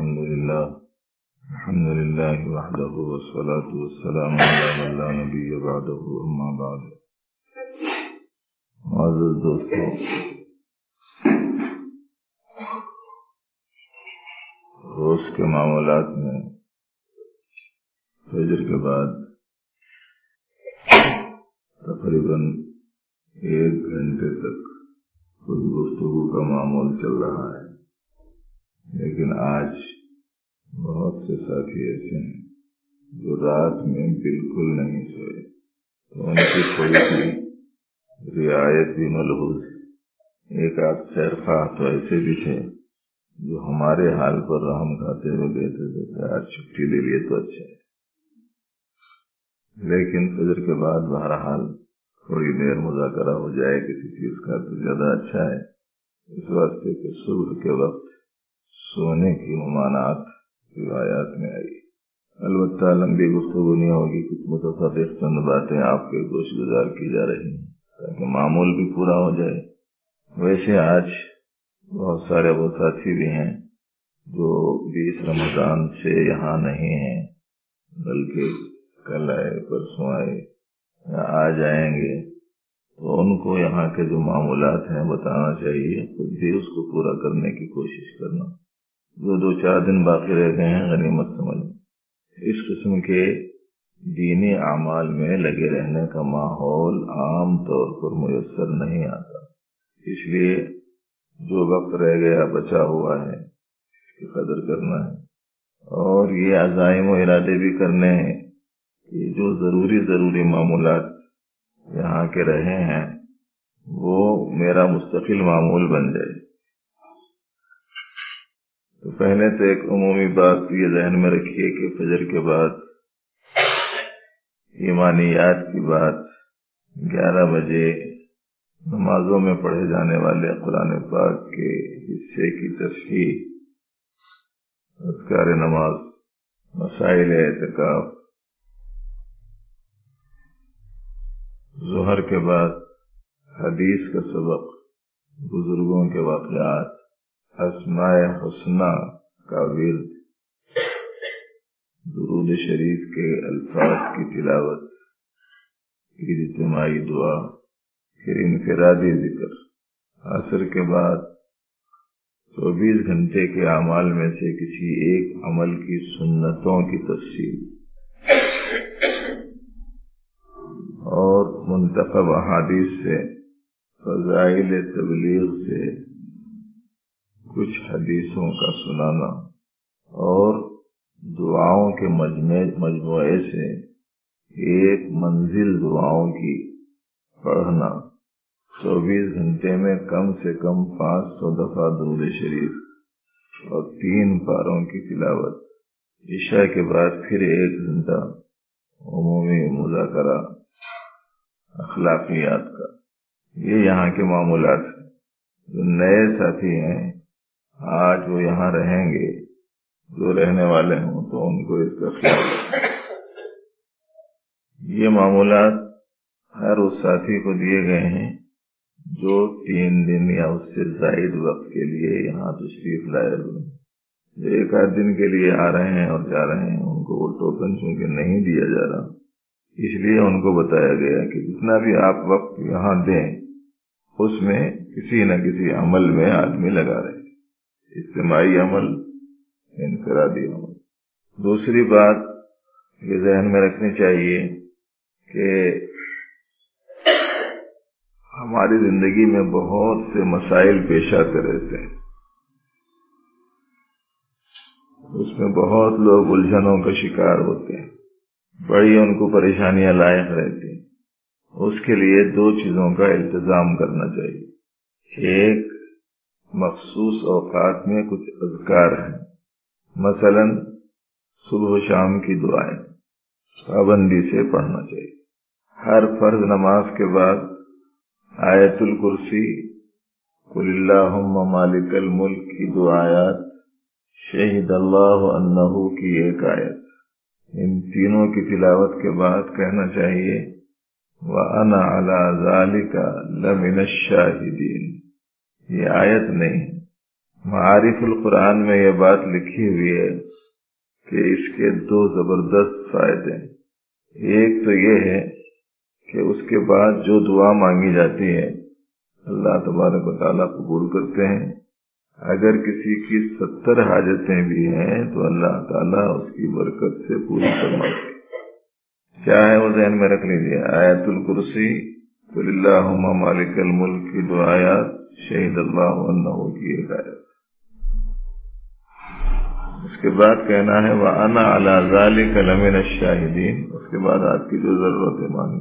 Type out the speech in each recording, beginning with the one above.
الحمد لله وحده والصلاة والسلام على من لا نبي بعده اما بعد. معزز دوستو، روز کے معاملات میں فجر کے بعد تقریباً 1 گھنٹے تک کچھ گفتگو کا معمول چل رہا ہے، لیکن آج بہت سے ساتھی ایسے ہیں جو رات میں بالکل نہیں سوئے، تو ان کی تھوڑی سی رعایت بھی ملحوظ ہے۔ ایک آدھ خیر خواہ تو ایسے بھی تھے جو ہمارے حال پر رحم کھاتے ہوئے کہتے تھے کہ آج چھٹی لے لیے تو اچھا ہے، لیکن فجر کے بعد بہرحال تھوڑی دیر مذاکرہ ہو جائے کسی چیز کا تو زیادہ اچھا ہے، اس واسطے کہ صبح کے وقت سونے کی ممانعت روایات میں آئی۔ البتہ لمبی گفتگو نہیں ہوگی، کچھ متفرق چند باتیں آپ کے گوش گزار کی جا رہی ہیں تاکہ معمول بھی پورا ہو جائے۔ ویسے آج بہت سارے وہ ساتھی بھی ہیں جو 20 رمضان سے یہاں نہیں ہیں، بلکہ کل آئے، پرسوں آئے یا آ جائیں گے، تو ان کو یہاں کے جو معمولات ہیں بتانا چاہیے، خود بھی اس کو پورا کرنے کی کوشش کرنا۔ جو 2-4 دن باقی رہ گئے ہیں غنیمت سمجھیں۔ اس قسم کے دینی اعمال میں لگے رہنے کا ماحول عام طور پر میسر نہیں آتا، اس لیے جو وقت رہ گیا بچا ہوا ہے اس کی قدر کرنا ہے، اور یہ عزائم و ارادے بھی کرنے ہیں کہ جو ضروری معمولات یہاں کے رہے ہیں وہ میرا مستقل معمول بن جائے۔ تو پہلے تو ایک عمومی بات یہ ذہن میں رکھیے کہ فجر کے بعد ایمانیات کی بات 11 بجے نمازوں میں پڑھے جانے والے قرآن پاک کے حصے کی تصحیح، اذکار نماز، مسائل اعتکاف، ظہر کے بعد حدیث کا سبق، بزرگوں کے واقعات، اسماء حسنہ کا ورد، درود شریف کے الفاظ کی تلاوت، پھر اجتماعی دعا، پھر انفرادی ذکر، عصر کے بعد 24 گھنٹے کے اعمال میں سے کسی ایک عمل کی سنتوں کی تفصیل، اور منتخب احادیث سے، فضائل تبلیغ سے کچھ حدیثوں کا سنانا، اور دعاؤں کے مجموعے سے ایک منزل دعاؤں کی پڑھنا، 24 گھنٹے میں کم سے کم 500 دفعہ درود شریف اور 3 پاروں کی تلاوت، عشاء کے بعد پھر 1 گھنٹہ عمومی مذاکرہ اخلاقیات کا۔ یہ یہاں کے معمولات ہیں۔ جو نئے ساتھی ہیں آج وہ یہاں رہیں گے، جو رہنے والے ہوں تو ان کو اس کا خیال رکھیں۔ یہ معمولات ہر اس ساتھی کو دیے گئے ہیں جو 3 دن یا اس سے زائد وقت کے لیے یہاں تشریف لائے ہوئے ہیں۔ جو 1 دن کے لیے آ رہے ہیں اور جا رہے ہیں ان کو وہ ٹوکن چونکہ نہیں دیا جا رہا، اس لیے ان کو بتایا گیا کہ جتنا بھی آپ وقت یہاں دیں اس میں کسی نہ کسی عمل میں آدمی لگا رہے، اجتماعی عمل، انفرادی عمل۔ دوسری بات یہ ذہن میں رکھنی چاہیے کہ ہماری زندگی میں بہت سے مسائل پیش آتے رہتے ہیں، اس میں بہت لوگ الجھنوں کا شکار ہوتے ہیں، بڑی ان کو پریشانیاں لاحق رہتی ہیں۔ اس کے لیے 2 چیزوں کا التزام کرنا چاہیے۔ ایک، مخصوص اوقات میں کچھ اذکار ہیں، مثلا صبح و شام کی دعائیں پابندی سے پڑھنا چاہیے۔ ہر فرض نماز کے بعد آیت الکرسی، قل اللہم مالک الملک کی 2 آیات، شہد اللہ انہ کی 1 آیت، ان تینوں کی تلاوت کے بعد کہنا چاہیے وَأَنَا عَلَى ذَلِكَ لَمِنَ الشَّاهِدِينَ۔ یہ آیت نہیں، معارف القرآن میں یہ بات لکھی ہوئی ہے کہ اس کے دو زبردست فائدے ہیں۔ ایک تو یہ ہے کہ اس کے بعد جو دعا مانگی جاتی ہے اللہ تبارک و تعالیٰ قبول کرتے ہیں۔ اگر کسی کی 70 حاجتیں بھی ہیں تو اللہ تعالیٰ اس کی برکت سے پوری فرماتے ہیں۔ کیا ہے وہ ذہن میں رکھ لیجیے، آیت الکرسی، قل اللہم مالک الملک کی دو آیات، شہید اللہ انہ کی ایک آیت۔ اس کے بعد کہنا ہے وَأَنَا عَلَى ذَلِكَ لَمِنَ الشَّاهِدِينَ۔ اس کے بعد آپ کی جو ضرورت ہے مانگی۔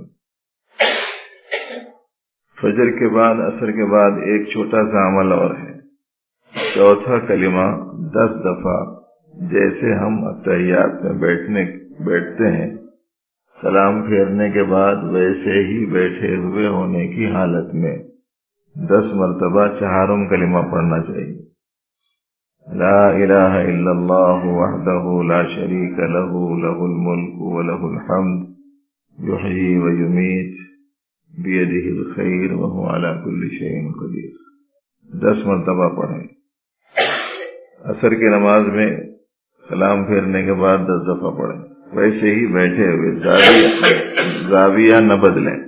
فجر کے بعد، عصر کے بعد ایک چھوٹا سا عمل اور ہے، چوتھا کلمہ 10 دفعہ جیسے ہم اتحیات میں بیٹھتے ہیں، سلام پھیرنے کے بعد ویسے ہی بیٹھے ہوئے ہونے کی حالت میں 10 مرتبہ چہارم کلمہ پڑھنا چاہیے۔ لا الہ الا اللہ وحدہ لا شریک لہ لہ الملک ولہ الحمد یحیی ویمیت بیدہ الخیر وہو علی کل شیء قدیر۔ 10 مرتبہ پڑھیں۔ عصر کی نماز میں سلام پھیرنے کے بعد 10 دفعہ پڑھیں، ویسے ہی بیٹھے ہوئے، زاویہ نہ بدلیں۔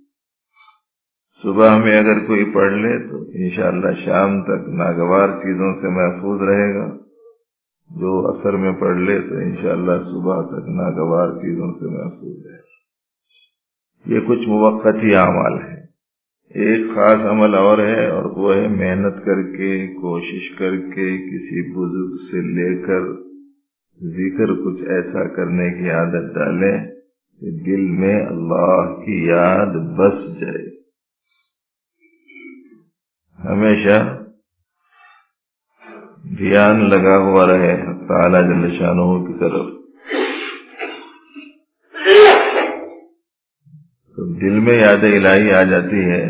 صبح میں اگر کوئی پڑھ لے تو انشاءاللہ شام تک ناگوار چیزوں سے محفوظ رہے گا، جو عصر میں پڑھ لے تو انشاءاللہ صبح تک ناگوار چیزوں سے محفوظ رہے گا۔ یہ کچھ موقتی اعمال ہیں۔ ایک خاص عمل اور ہے، اور وہ ہے محنت کر کے، کوشش کر کے کسی بزرگ سے لے کر ذکر کچھ ایسا کرنے کی عادت ڈالیں کہ دل میں اللہ کی یاد بس جائے۔ ہمیشہ دھیان لگا ہوا رہے تعالیٰ جل شانہ کی طرف، تو دل میں یاد الہی آ جاتی ہے،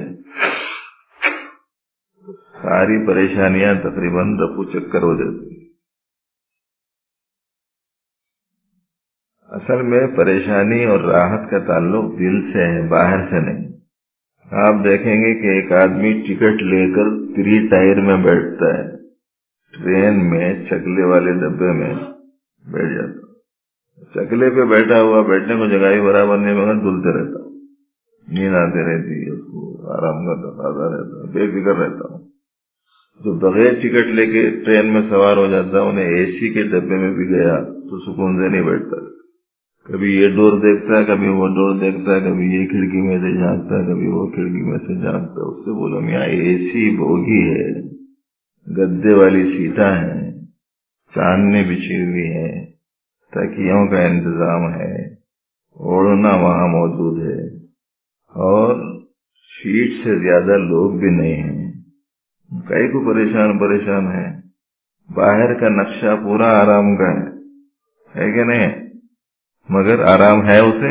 ساری پریشانیاں تقریباً رفو چکر ہو جاتی ہیں۔ اصل میں پریشانی اور راحت کا تعلق دل سے ہے، باہر سے نہیں۔ آپ دیکھیں گے کہ ایک آدمی ٹکٹ لے کر 3 ٹائر میں بیٹھتا ہے، ٹرین میں چکلے والے ڈبے میں بیٹھ جاتا ہے، چکلے پہ بیٹھا ہوا، بیٹھنے کو جگہ ہی برابر نہیں، مگر ڈلتے رہتا ہوں، نیند آتے رہتی ہے، اس کو آرام کا تقاضا رہتا ہے، بے فکر رہتا ہوں۔ جو بغیر ٹکٹ لے کے ٹرین میں سوار ہو جاتا ہے، انہیں اے سی کے ڈبے میں بھی گیا تو سکون سے نہیں بیٹھتا، کبھی یہ ڈور دیکھتا ہے، کبھی وہ ڈور دیکھتا ہے، کبھی یہ کھڑکی میں سے جھانکتا ہے، کبھی وہ کھڑکی میں سے جھانکتا ہے۔ اس سے بولو میاں اے سی بوگی ہے، گدے والی سیٹاں ہیں، چاندنی بچھی ہوئی ہے، تکیوں کا انتظام ہے، اوڑھنا وہاں موجود ہے، اور سیٹ سے زیادہ لوگ بھی نہیں ہیں، کئی کو پریشان ہے۔ باہر کا نقشہ پورا آرام کا ہے کہ نہیں؟ مگر آرام ہے، اسے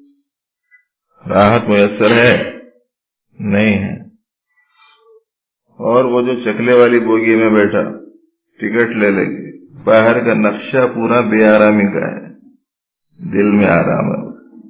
راحت میسر ہے نہیں ہے۔ اور وہ جو چکلے والی بوگی میں بیٹھا ٹکٹ لے لے کے، باہر کا نقشہ پورا بے آرامی کا ہے، دل میں آرام ہے۔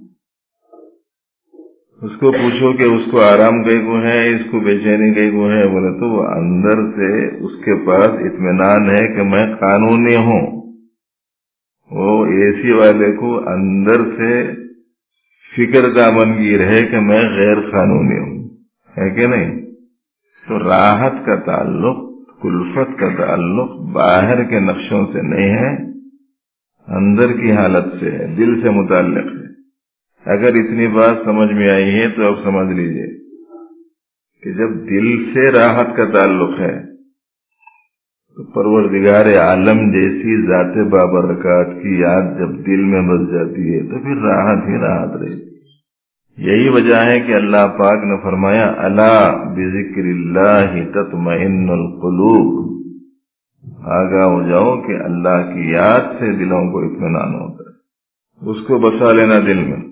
اس کو پوچھو کہ اس کو آرام کئی کو ہے، اس کو بے چینی کئی کو ہے، بولے تو وہ اندر سے اس کے پاس اطمینان ہے کہ میں قانونی ہوں۔ وہ اے سی والے کو اندر سے فکر کا منگیر ہے کہ میں غیر قانونی ہوں، ہے کہ نہیں؟ تو راحت کا تعلق، کلفت کا تعلق باہر کے نقشوں سے نہیں ہے، اندر کی حالت سے ہے، دل سے متعلق ہے۔ اگر اتنی بات سمجھ میں آئی ہے تو اب سمجھ لیجئے کہ جب دل سے راحت کا تعلق ہے تو پروردگار عالم جیسی ذات بابرکات کی یاد جب دل میں بس جاتی ہے تو پھر راحت ہی راحت رہتی ہے۔ یہی وجہ ہے کہ اللہ پاک نے فرمایا الا بذکر اللہ تطمئن القلوب، آگاہ ہو جاؤ کہ اللہ کی یاد سے دلوں کو اطمینان ہوتا ہے، اس کو بسا لینا دل میں۔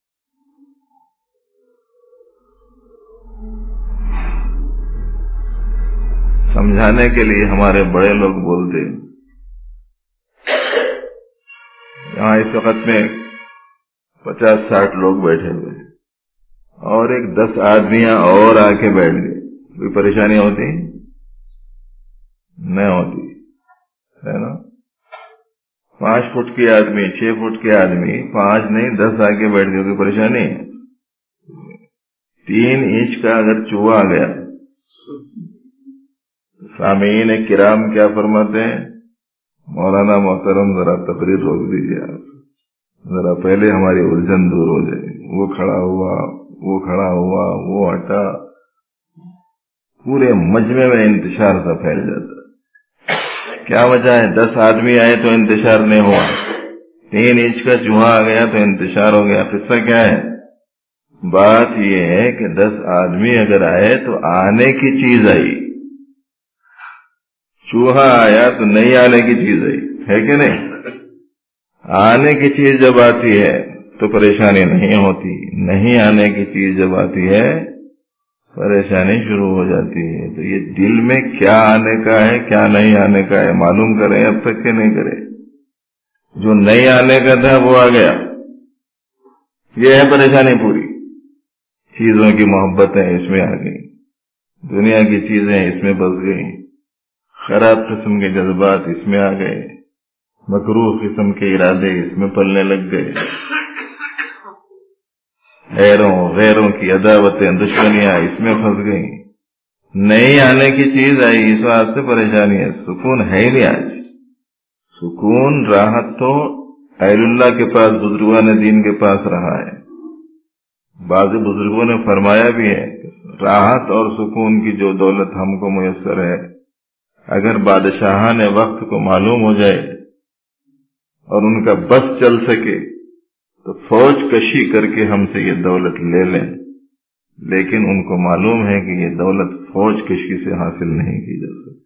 سمجھانے کے لیے ہمارے بڑے لوگ بولتے، یہاں اس وقت میں 50-60 لوگ بیٹھے ہوئے ہیں اور ایک 10 آدمیاں اور آ کے بیٹھ گئے، کوئی پریشانی ہوتی؟ نہیں ہوتی ہے نا. 5 فٹ کے آدمی 6 فٹ کے آدمی 5 نہیں 10 آگے بیٹھ گئے کوئی پریشانی ہے. 3 انچ کا اگر چوہا آ گیا، سامعین کرام کیا فرماتے ہیں؟ مولانا محترم ذرا تقریر روک دیجیے، آپ ذرا پہلے ہماری الجھن دور ہو جائے. وہ کھڑا ہوا، وہ کھڑا ہوا، وہ ہٹا، پورے مجمع میں انتشار سا پھیل جاتا ہے. کیا وجہ ہے؟ 10 آدمی آئے تو انتشار نہیں ہوا، 3 انچ کا چوہا آ گیا تو انتشار ہو گیا. قصہ کیا ہے؟ بات یہ ہے کہ 10 آدمی اگر آئے تو آنے کی چیز آئی، چوہا آیا تو نہیں آنے کی چیز آئی، ہے کہ نہیں؟ آنے کی چیز جب آتی ہے تو پریشانی نہیں ہوتی، نہیں آنے کی چیز جب آتی ہے پریشانی شروع ہو جاتی ہے. تو یہ دل میں کیا آنے کا ہے کیا نہیں آنے کا ہے معلوم کریں اب تک کہ نہیں کرے. جو نہیں آنے کا تھا وہ آ گیا، یہ ہے پریشانی پوری. چیزوں کی محبتیں اس میں آ گئی، دنیا کی چیزیں اس میں بس گئی، خراب قسم کے جذبات اس میں آ گئے، مکروہ قسم کے ارادے اس میں پلنے لگ گئے، غیروں کی عداوتیں دشمنیاں اس میں پھنس گئیں. نہیں آنے کی چیز آئی، اس واسطے سے پریشانی ہے. سکون ہے ہی نہیں آج. سکون راحت تو اہل اللہ کے پاس، بزرگان دین کے پاس رہا ہے. بعض بزرگوں نے فرمایا بھی ہے کہ راحت اور سکون کی جو دولت ہم کو میسر ہے، اگر بادشاہان وقت کو معلوم ہو جائے اور ان کا بس چل سکے تو فوج کشی کر کے ہم سے یہ دولت لے لیں، لیکن ان کو معلوم ہے کہ یہ دولت فوج کشی سے حاصل نہیں کی جا سکتی.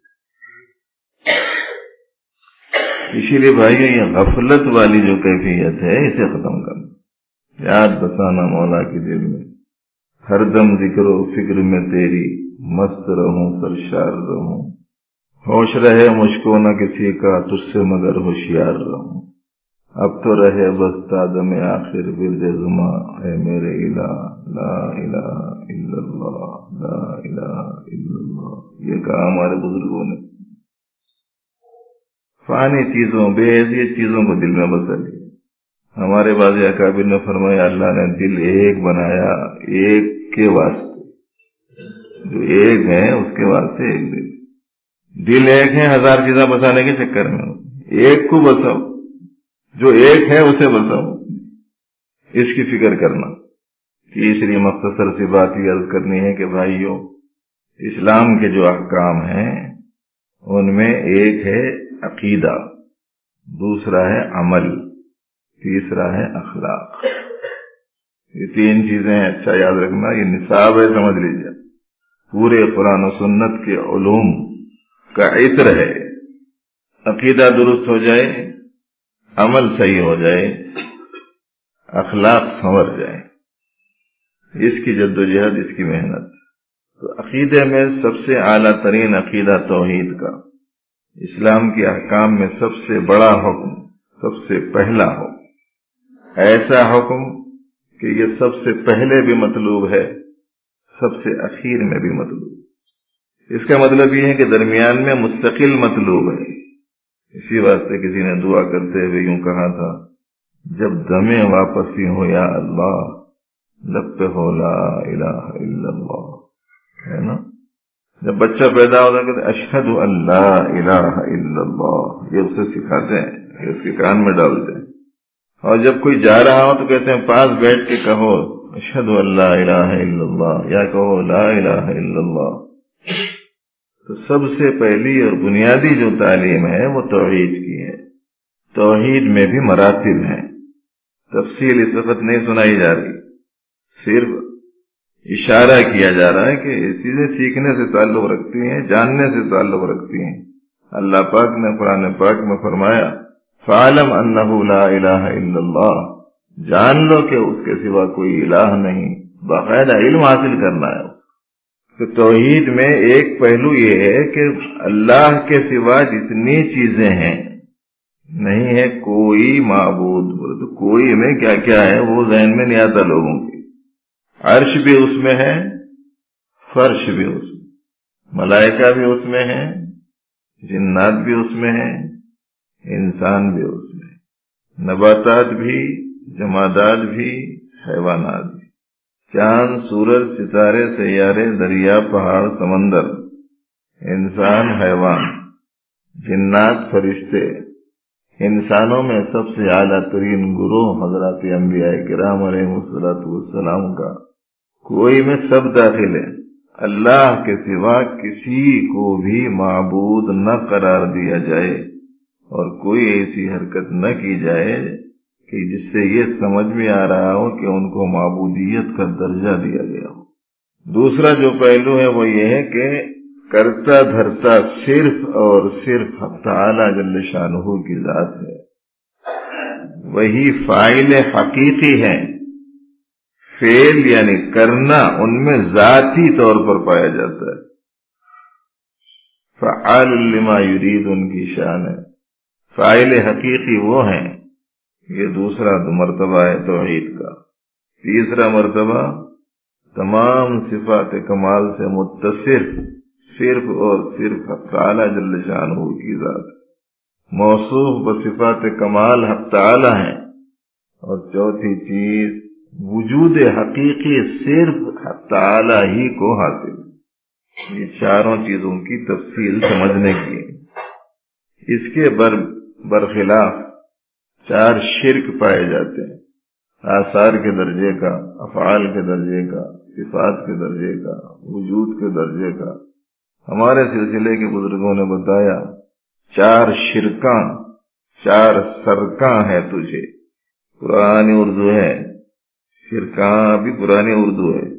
اسی لیے بھائیو یہ غفلت والی جو کیفیت ہے اسے ختم کرنا. یاد بسانا مولا کی دل میں، ہر دم ذکر و فکر میں تیری، مست رہوں سرشار رہوں، ہوش رہے مجھ کو نہ کسی کا تجھ سے مگر ہوشیار رہوں. اب تو رہے بس تادم آخر ورد زما اے میرے الہ، لا الہ الا اللہ، لا الہ الا اللہ. یہ کہا ہمارے بزرگوں نے. فانی چیزوں بے حیثیت چیزوں کو دل میں بسا لیا. ہمارے بعض اکابر نے فرمایا اللہ نے دل ایک بنایا، ایک کے واسطے، جو ایک ہے اس کے واسطے ایک دل. دل ایک ہے 1000 چیزیں بسانے کے چکر میں، ایک کو بساؤ، جو ایک ہے اسے بساؤ، اس کی فکر کرنا. تیسری مختصر سی بات یہ عرض کرنی ہے کہ بھائیو، اسلام کے جو احکام ہیں ان میں ایک ہے عقیدہ، دوسرا ہے عمل، تیسرا ہے اخلاق. یہ 3 چیزیں اچھا یاد رکھنا، یہ نصاب ہے سمجھ لیجیے. پورے قرآن و سنت کے علوم کا عطر ہے. عقیدہ درست ہو جائے، عمل صحیح ہو جائے، اخلاق سنور جائے. اس کی جدوجہد، اس کی محنت. تو عقیدے میں سب سے اعلیٰ ترین عقیدہ توحید کا، اسلام کے احکام میں سب سے بڑا حکم، سب سے پہلا حکم، ایسا حکم کہ یہ سب سے پہلے بھی مطلوب ہے، سب سے اخیر میں بھی مطلوب. اس کا مطلب یہ ہے کہ درمیان میں مستقل مطلوب ہے. اسی واسطے کسی نے دعا کرتے ہوئے یوں کہا تھا، جب دمیں واپسی ہو یا اللہ، لب پہ ہو لا الہ الا اللہ. ہے نا؟ جب بچہ پیدا ہوتا ہے کہتے اشہد ان لا الہ الا اللہ، یہ اسے سکھاتے ہیں، یہ اس کے کان میں ڈالتے ہیں. اور جب کوئی جا رہا ہو تو کہتے ہیں پاس بیٹھ کے کہو اشہد ان لا الہ الا اللہ، یا کہو لا الہ الا اللہ. تو سب سے پہلی اور بنیادی جو تعلیم ہے وہ توحید کی ہے. توحید میں بھی مراتب ہیں، تفصیل اس وقت نہیں سنائی جا رہی، صرف اشارہ کیا جا رہا ہے کہ یہ چیزیں سیکھنے سے تعلق رکھتی ہیں، جاننے سے تعلق رکھتی ہیں. اللہ پاک نے قرآن پاک میں فرمایا فَعَلَمْ أَنَّهُ لَا إِلَٰهَ إِلَّا اللَّهُ، جان لو کہ اس کے سوا کوئی الہ نہیں. باقاعدہ علم حاصل کرنا ہے. تو توحید میں ایک پہلو یہ ہے کہ اللہ کے سوا جتنی چیزیں ہیں، نہیں ہے کوئی معبود، تو کوئی میں کیا کیا ہے وہ ذہن میں نہیں آتا لوگوں کی. عرش بھی اس میں ہے، فرش بھی اس میں، ملائکہ بھی اس میں ہے، جنات بھی اس میں ہیں، انسان بھی اس میں، نباتات بھی، جمادات بھی، حیوانات بھی، چاند، سورج، ستارے، سیارے، دریا، پہاڑ، سمندر، انسان، حیوان، جنات، فرشتے۔ انسانوں میں سب سے اعلیٰ ترین گروہ حضرات انبیاء کرام علیہ السلام کا، کوئی میں سب داخل ہے۔ اللہ کے سوا کسی کو بھی معبود نہ قرار دیا جائے اور کوئی ایسی حرکت نہ کی جائے کہ جس سے یہ سمجھ میں آ رہا ہو کہ ان کو معبودیت کا درجہ دیا گیا ہو۔ دوسرا جو پہلو ہے وہ یہ ہے کہ کرتا دھرتا صرف اور صرف حق تعالی جل شانہ کی ذات ہے، وہی فاعل حقیقی ہے۔ فعل یعنی کرنا ان میں ذاتی طور پر پایا جاتا ہے، فعال لما یرید ان کی شان ہے۔ فاعل حقیقی وہ ہیں، یہ دوسرا مرتبہ ہے توحید کا۔ تیسرا مرتبہ تمام صفات کمال سے متصف صرف اور صرف حق تعالی جل شانہ کی ذات، موصوف بصفات کمال حق تعالی ہیں۔ اور چوتھی چیز وجود حقیقی صرف حق تعالی ہی کو حاصل ہے۔ یہ چاروں چیزوں کی تفصیل سمجھنے کی ہے۔ اس کے برخلاف چار شرک پائے جاتے ہیں، آثار کے درجے کا، افعال کے درجے کا، صفات کے درجے کا، وجود کے درجے کا۔ ہمارے سلسلے کے بزرگوں نے بتایا چار شرکاں، چار سرکاں ہیں تجھے۔ پرانی اردو ہے، شرکاں بھی پرانی اردو ہے۔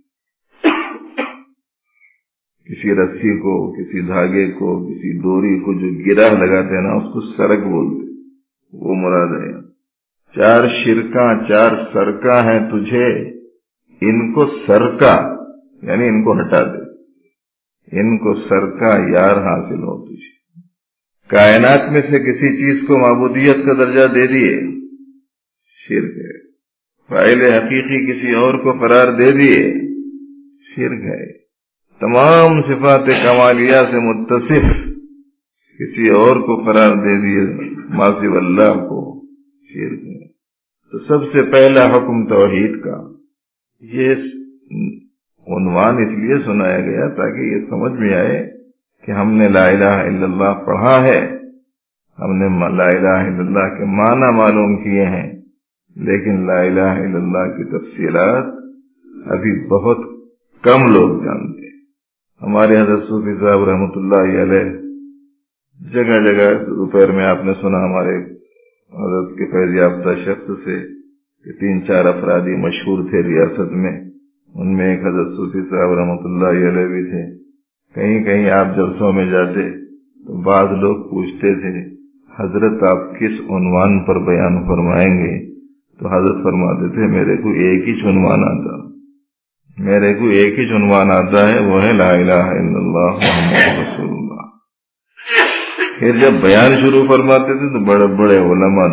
کسی رسی کو، کسی دھاگے کو، کسی ڈوری کو جو گرہ لگاتے ہیں نا، اس کو سرک بولتے، وہ مراد ہے۔ چار شرکاں، چار سرکاں ہیں تجھے، ان کو سرکا یعنی ان کو ہٹا دے، ان کو سرکا یار حاصل ہو تجھے۔ کائنات میں سے کسی چیز کو معبودیت کا درجہ دے دیے، شرک ہے۔ فاعل حقیقی کسی اور کو قرار دے دیے، شرک ہے۔ تمام صفات کمالیہ سے متصف کسی اور کو قرار دے دیے ما سوی اللہ کو، شرک ہے۔ تو سب سے پہلا حکم توحید کا، یہ عنوان اس لیے سنایا گیا تاکہ یہ سمجھ میں آئے کہ ہم نے لا الہ الا اللہ پڑھا ہے، ہم نے لا الہ الا اللہ کے معنی معلوم کیے ہیں، لیکن لا الہ الا اللہ کی تفصیلات ابھی بہت کم لوگ جانتے ہیں۔ ہمارے حضرت صوفی صاحب رحمۃ اللہ علیہ جگہ جگہ دوپہر میں آپ نے سنا ہمارے حضرت کے فیض یافتہ شخص سے کہ 3-4 افرادی مشہور تھے ریاست میں، ان میں ایک حضرت صوفی صاحب رحمۃ اللہ علیہ بھی تھے۔ کہیں کہیں آپ جلسوں میں جاتے تو بعض لوگ پوچھتے تھے حضرت آپ کس عنوان پر بیان فرمائیں گے؟ تو حضرت فرماتے تھے میرے کو ایک ہی عنوان آتا، میرے کو ایک ہی عنوان آتا ہے، وہ ہے لا الہ الا اللہ محمد رسول اللہ۔ پھر جب بیان شروع فرماتے تھے تو بڑے بڑے علماء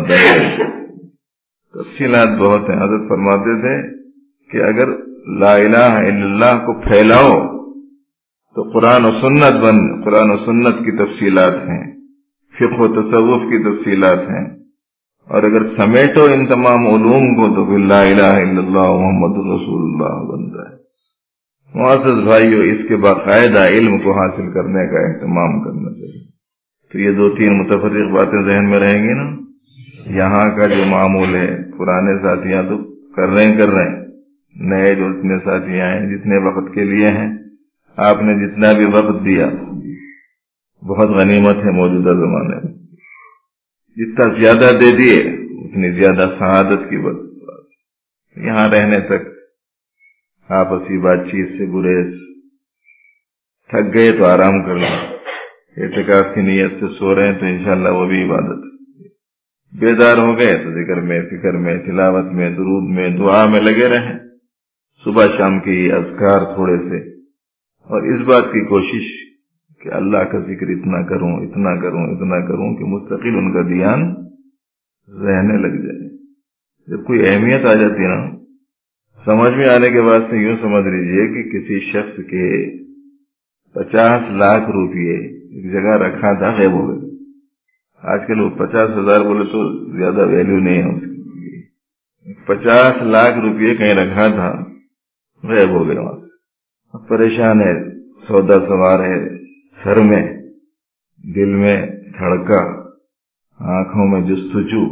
تفصیلات بہت ہیں۔ حضرت فرماتے تھے کہ اگر لا الہ الا اللہ کو پھیلاؤ تو قرآن و سنت کی تفصیلات ہیں، فقہ و تصوف کی تفصیلات ہیں، اور اگر سمیٹو ان تمام علوم کو تو پھر لا الہ الا اللہ محمد رسول اللہ بنتا ہے۔ معزز بھائیو، اس کے باقاعدہ علم کو حاصل کرنے کا اہتمام کرنا چاہیے۔ تو یہ 2-3 متفرق باتیں ذہن میں رہیں گی نا۔ یہاں کا جو معمول ہے، پرانے ساتھیاں تو کر رہے ہیں، نئے جو اتنے ساتھی آئے جتنے وقت کے لیے ہیں، آپ نے جتنا بھی وقت دیا بہت غنیمت ہے موجودہ زمانے میں۔ جتنا زیادہ دے دیے اتنی زیادہ سعادت کی بات۔ یہاں رہنے تک آپسی بات چیت سے گریز، تھک گئے تو آرام کر لیں، اعتکاف کی نیت سے سو رہے ہیں تو انشاءاللہ وہ بھی عبادت، بیدار ہو گئے تو ذکر میں، فکر میں، تلاوت میں، درود میں، دعا میں لگے رہیں، صبح شام کی اذکار تھوڑے سے، اور اس بات کی کوشش کہ اللہ کا ذکر اتنا کروں کہ مستقل ان کا دھیان رہنے لگ جائے۔ جب کوئی اہمیت آ جاتی نا، سمجھ میں آنے کے بعد سے یوں سمجھ لیجئے کہ کسی شخص کے 50 لاکھ روپئے ایک جگہ رکھا تھا، غائب ہو گئے۔ آج کل وہ 50,000 بولے تو زیادہ ویلیو نہیں ہے اس کی۔ 50 لاکھ روپئے کہیں رکھا تھا، غائب ہو گئے وہاں سے۔ پریشان ہے، سودا سوار ہے، سر میں، دل میں دھڑکا، آنکھوں میں جستجو،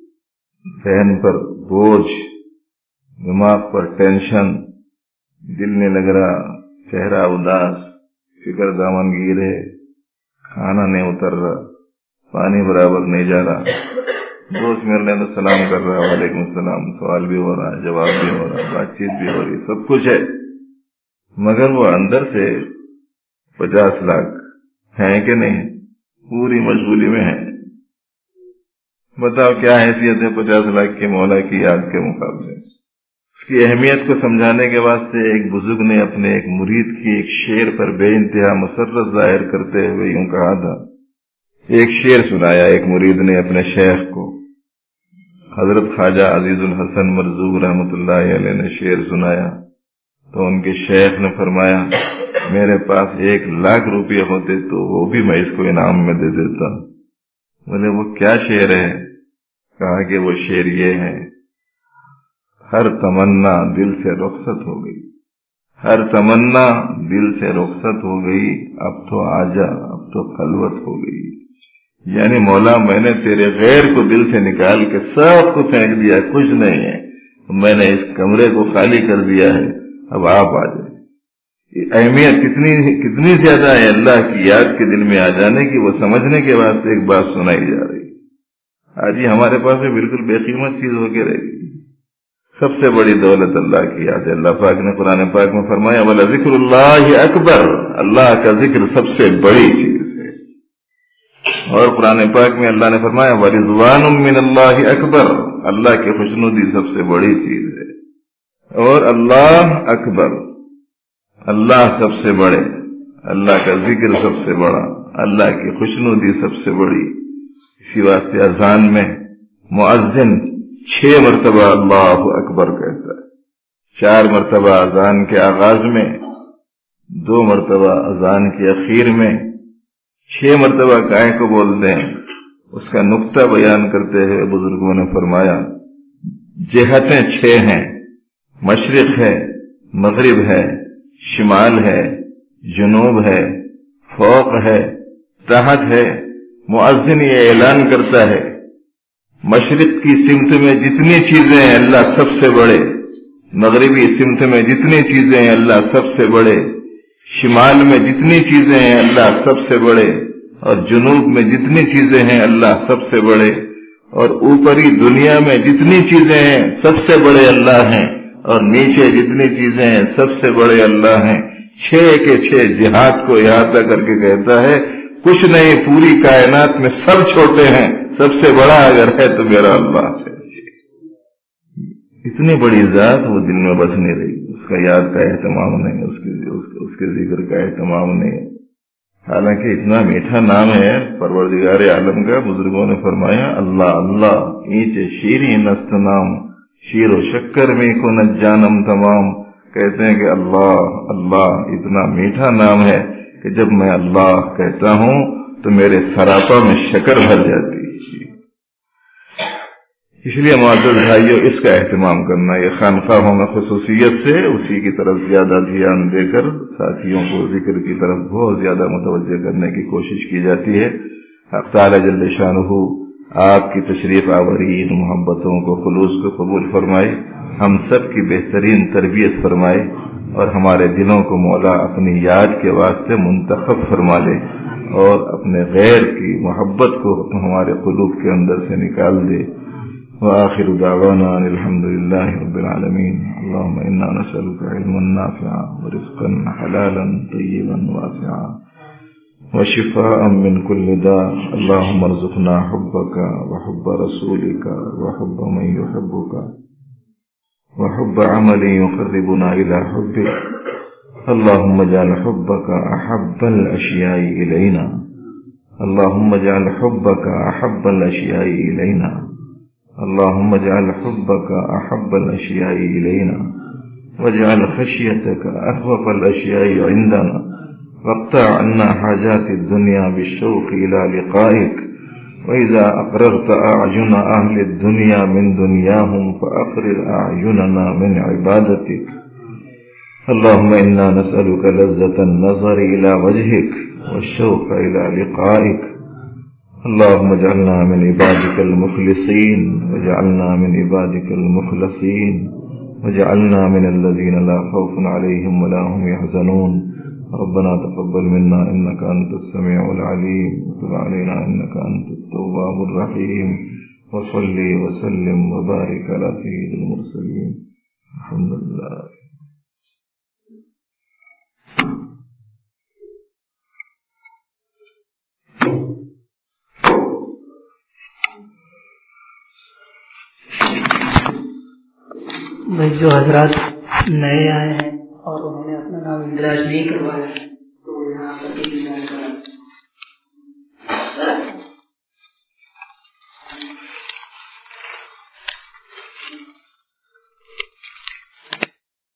ذہن پر بوجھ، دماغ پر ٹینشن، دل میں لگ رہا چہرہ اداس، فکر دامنگیر ہے، کھانا نہیں اتر رہا، پانی برابر نہیں جا رہا۔ دوست مل رہے تو سلام کر رہا، وعلیکم السلام، سوال بھی ہو رہا، جواب بھی ہو رہا، بات چیت بھی ہو رہی، سب کچھ ہے، مگر وہ اندر سے 50 لاکھ ہیں کہ نہیں، پوری مشغولی میں ہے۔ بتاؤ کیا حیثیت ہے 50 لاکھ کے مولا کی یاد کے مقابلے؟ اس کی اہمیت کو سمجھانے کے واسطے ایک بزرگ نے اپنے ایک مرید کی ایک شعر پر بے انتہا مسرت ظاہر کرتے ہوئے یوں کہا تھا۔ ایک شعر سنایا ایک مرید نے اپنے شیخ کو، حضرت خواجہ عزیز الحسن مرزوق رحمۃ اللہ علیہ نے شعر سنایا تو ان کے شیخ نے فرمایا میرے پاس 1 لاکھ روپے ہوتے تو وہ بھی میں اس کو انعام میں دے دیتا۔ بولے وہ کیا شعر ہے؟ کہا کہ وہ شعر یہ ہے، ہر تمنا دل سے رخصت ہو گئی، ہر تمنا دل سے رخصت ہو گئی، اب تو آجا، اب تو خلوت ہو گئی۔ یعنی مولا میں نے تیرے غیر کو دل سے نکال کے سب کو پھینک دیا، کچھ نہیں ہے، میں نے اس کمرے کو خالی کر دیا ہے، اب آپ آ جائیں۔ اہمیت کتنی زیادہ ہے اللہ کی یاد کے دل میں آ جانے کی، وہ سمجھنے کے واسطے ایک بات سنائی جا رہی ہے۔ آج یہ ہمارے پاس میں بالکل بے قیمت چیز ہو کے رہے گی۔ سب سے بڑی دولت اللہ کی یاد ہے۔ اللہ پاک نے قرآن پاک میں فرمایا وَلَذِكْرُ اللَّهِ أَكْبَرُ، اللہ کا ذکر سب سے بڑی چیز ہے۔ اور قرآن پاک میں اللہ نے فرمایا وَرِضْوَانٌ مِّنَ اللَّهِ أَكْبَرُ، اللہ کی خوشنودی سب سے بڑی چیز ہے۔ اور اللہ اکبر، اللہ سب سے بڑے، اللہ کا ذکر سب سے بڑا، اللہ کی خوشنودی سب سے بڑی۔ اسی واسطے اذان میں مؤذن 6 مرتبہ اللہ اکبر کہتا ہے، 4 مرتبہ اذان کے آغاز میں، 2 مرتبہ اذان کے اخیر میں، 6 مرتبہ کائے کو بولتے ہیں۔ اس کا نقطہ بیان کرتے ہوئے بزرگوں نے فرمایا جہتیں 6 ہیں، مشرق ہے، مغرب ہے، شمال ہے، جنوب ہے، فوق ہے، تحت ہے۔ مؤذن یہ اعلان کرتا ہے مشرق کی سمت میں جتنی چیزیں ہیں اللہ سب سے بڑے، مغربی سمت میں جتنی چیزیں ہیں اللہ سب سے بڑے، شمال میں جتنی چیزیں ہیں اللہ سب سے بڑے، اور جنوب میں جتنی چیزیں ہیں اللہ سب سے بڑے، اور اوپری دنیا میں جتنی چیزیں ہیں سب سے بڑے اللہ ہیں، اور نیچے جتنی چیزیں ہیں سب سے بڑے اللہ ہیں۔ 6 کے 6 جہات کو احاطہ کر کے کہتا ہے کچھ نہیں، پوری کائنات میں سب چھوٹے ہیں، سب سے بڑا اگر ہے تو میرا اللہ ہے۔ اتنی بڑی ذات وہ دل میں بس نہیں رہی، اس کا یاد کا اہتمام نہیں، اس کے ذکر کا اہتمام نہیں۔ حالانکہ اتنا میٹھا نام ہے پروردگار عالم کا۔ بزرگوں نے فرمایا اللہ اللہ اینچ شیریں نست نام، شیر و شکر میں کو نہ جانم تمام۔ کہتے ہیں کہ اللہ اللہ اتنا میٹھا نام ہے کہ جب میں اللہ کہتا ہوں تو میرے سراپا میں شکر بھر جاتی ہے۔ اس لیے معزز بھائیو اس کا اہتمام کرنا، یہ خانقاہوں میں خصوصیت سے اسی کی طرف زیادہ دھیان دے کر ساتھیوں کو ذکر کی طرف بہت زیادہ متوجہ کرنے کی کوشش کی جاتی ہے۔ حق تعالی جل شانہ آپ کی تشریف آوری ان محبتوں کو خلوص کو قبول فرمائے، ہم سب کی بہترین تربیت فرمائے، اور ہمارے دلوں کو مولا اپنی یاد کے واسطے منتخب فرما لے، اور اپنے غیر کی محبت کو ہمارے قلوب کے اندر سے نکال دے۔ وآخر دعوانا الحمد لله رب العالمين۔ اللهم إنا نسألك علما نافعا ورزقا حلالا طيبا واسعا وشفاء من كل داء۔ اللهم ارزقنا حبك وحب رسولك وحب من يحبك وحب عمل يقربنا إلى حبك۔ اللهم اجعل حبك أحب الأشياء إلينا، اللهم اجعل حبك أحب الأشياء إلينا، اللهم اجعل حبك أحب الأشياء إلينا، واجعل خشيتك أخوف الأشياء عندنا، واقطع عنا حاجات الدنيا بالشوق إلى لقائك وإذا أقررت أعين أهل الدنيا من دنياهم فأقرر أعيننا من عبادتك. اللهم إنا نسألك لذة النظر إلى وجهك والشوق إلى لقائك. اللهم اجعلنا من عبادك المخلصين واجعلنا من عبادك المخلصين واجعلنا من الذين لا خوف عليهم ولا هم يحزنون. ربنا تقبل منا إنك أنت السميع العليم وتب علينا إنك أنت التواب الرحيم. وصلي وسلم وبارك على سيد المرسلين. الحمد لله. جو حضرات نئے آئے ہیں اور انہوں نے اپنا نام اندراج نہیں کروایا ہے تو یہاں پر اندراج کرائیں.